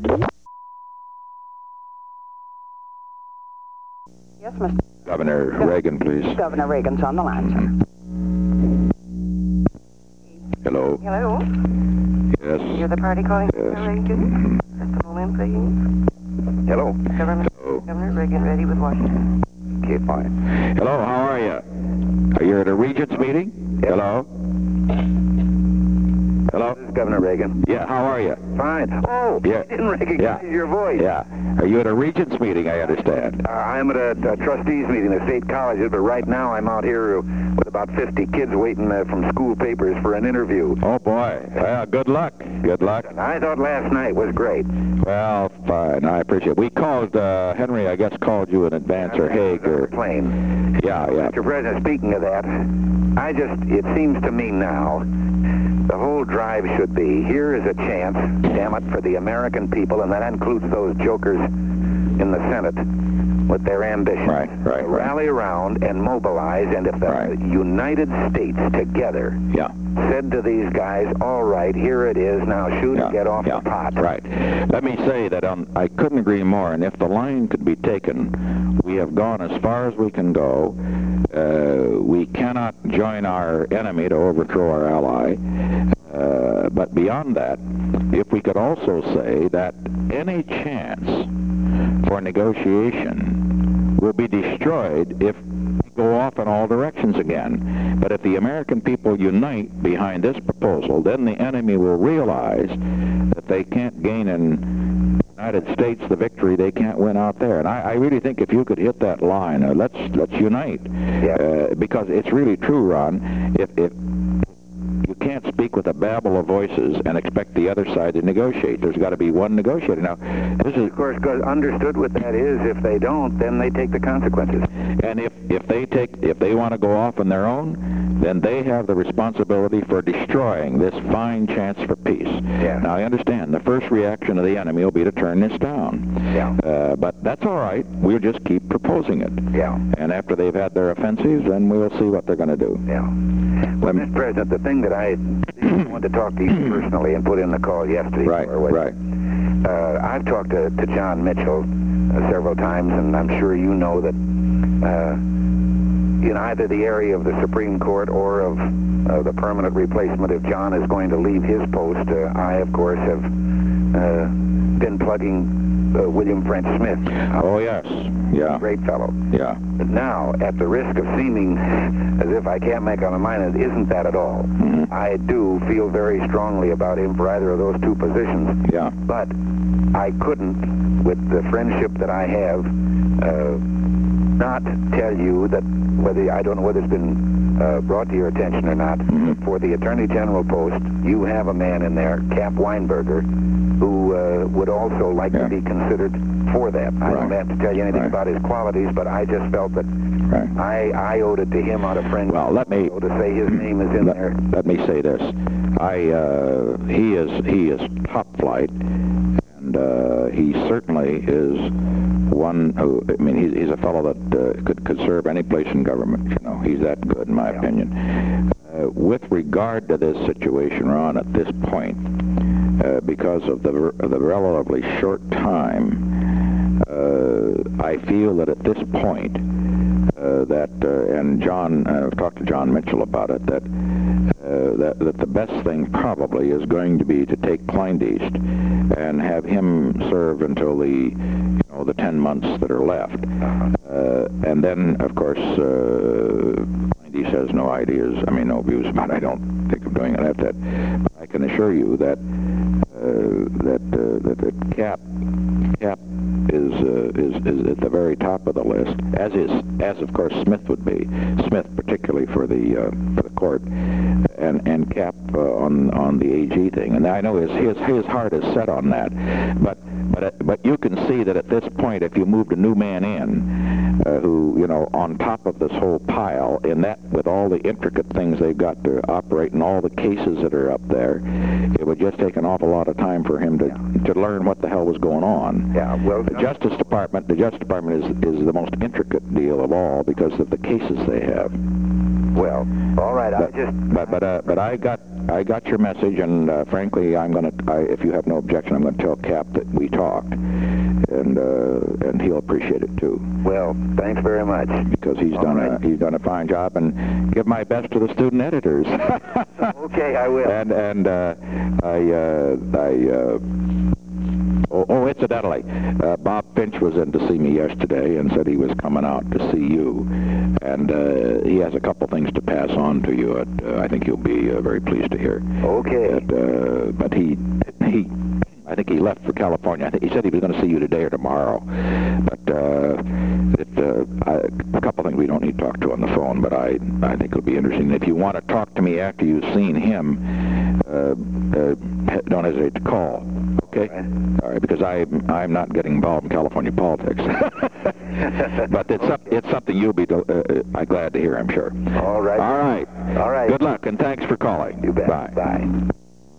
Yes, Mr. Governor Reagan, please. Governor Reagan's on the line, sir. Hello. Hello. Yes. You're the party calling Yes. Governor Reagan? Just a moment, please. Hello. Governor Reagan ready with Washington. Okay, fine. Hello, how are you? Are you at a Regents meeting? Yes. Hello? Hello? This is Governor Reagan. Yeah, how are you? Fine. Oh, Yeah. I didn't recognize your voice. Yeah. Are you at a Regents meeting, I understand? I'm at a trustees meeting at State Colleges, but right now I'm out here with about 50 kids waiting from school papers for an interview. Oh, boy. Well, good luck. Good luck. And I thought last night was great. Well, fine. I appreciate it. We called, Henry, I guess, called you in advance, or Haig, or... Plane. Yeah. Mr. President, speaking of that, it seems to me now, the whole drive should be, here is a chance, damn it, for the American people, and that includes those jokers in the Senate with their ambitions. Right. To rally around and mobilize, and if the United States together said to these guys, all right, here it is, now shoot and get off the pot. Right. Let me say that I couldn't agree more, and if the line could be taken, we have gone as far as we can go. We cannot join our enemy to overthrow our ally. But beyond that, if we could also say that any chance for negotiation will be destroyed if we go off in all directions again. But if the American people unite behind this proposal, then the enemy will realize that they can't gain in the United States the victory they can't win out there. And I really think if you could hit that line, let's unite. Because it's really true, Ron, if you can't speak with a babble of voices and expect the other side to negotiate. There's got to be one negotiator. Now, this is... Of course, because understood what that is, if they don't, then they take the consequences. And if they want to go off on their own, then they have the responsibility for destroying this fine chance for peace. Now, I understand the first reaction of the enemy will be to turn this down. But that's all right. We'll just keep proposing it. And after they've had their offensives, then we'll see what they're going to do. Well, Mr. President, the thing that I wanted to talk to you personally and put in the call yesterday. I've talked to John Mitchell several times, and I'm sure you know that in either the area of the Supreme Court or of the permanent replacement, if John is going to leave his post, I, of course, have been plugging William French Smith. Oh, yes. Great fellow. But now, at the risk of seeming as if I can't make up my mind, it isn't that at all. I do feel very strongly about him for either of those two positions. But I couldn't, with the friendship that I have, not tell you that I don't know whether it's been brought to your attention or not, for the Attorney General post, you have a man in there, Cap Weinberger, who would also like to be considered for that. I don't have to tell you anything about his qualities, but I just felt that I owed it to him out of friendship. Well, let me to say his name is in there. Let me say this: he is top flight, and he certainly is one who, I mean, he's a fellow that could serve any place in government. You know, he's that good, in my opinion. With regard to this situation, Ron, at this point, because of the relatively short time, I feel that at this point, and John, I've talked to John Mitchell about it, that the best thing probably is going to be to take Kleindienst and have him serve until the 10 months that are left. And then, of course, Kleindienst has no ideas, no views about it. I don't think of doing it like that. But I can assure you that Cap is at the very top of the list, as of course Smith would be. Smith, particularly for the court, and Cap on the AG thing. And I know his heart is set on that, but you can see that at this point, if you moved a new man in, who on top of this whole pile, in that with all the intricate things they've got to operate and all the cases that are up there, it would just take an awful lot of time for him to learn what the hell was going on. The Justice Department is the most intricate deal of all because of the cases they have. Well, all right. But I got I got your message, and frankly, if you have no objection, I'm going to tell Cap that we talked, and he'll appreciate it too. Well, thanks very much. Because he's done a fine job, and give my best to the student editors. Okay, I will. Incidentally, Bob Finch was in to see me yesterday and said he was coming out to see you, and he has a couple things to pass on to you. I think you'll be very pleased to hear. Okay. But I think he left for California. I think he said he was going to see you today or tomorrow. But a couple things we don't need to talk to on the phone, but I think it'll be interesting. If you want to talk to me after you've seen him, don't hesitate to call. Okay? All right, because I'm not getting involved in California politics. But it's something you'll be glad to hear, I'm sure. All right. All right. All right. Good luck, and thanks for calling. You bet. Bye. Bye.